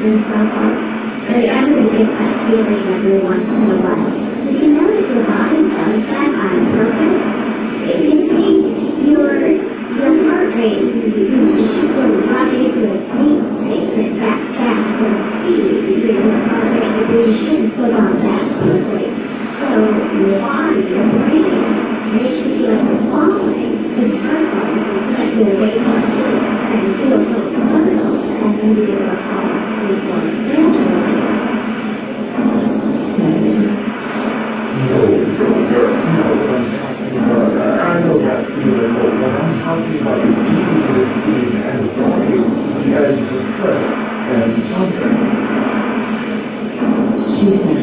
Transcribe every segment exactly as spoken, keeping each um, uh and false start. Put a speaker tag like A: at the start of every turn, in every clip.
A: yourself up. But everybody gets that feeling every once in a while. Did you notice your body does that on purpose? It can take your your heart rate, you shoot from running to a deep state and back fast and speed through your heart rate, but you shouldn't put on that quickly. So your body, your brain, makes you feel like you're falling. It's purple, that you wake up and feel so comfortable, and then you will fall asleep more naturally.
B: I know that feeling, but when I'm talking about the deep and falling on the edge of the cliff and something.
A: She said,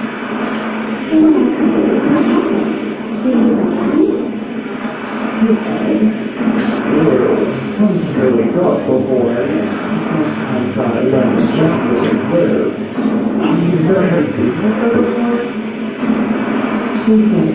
A: do you land? You say,
B: well, something really rough before I sometimes I let the chocolate live. You've never had people that before?
A: she said,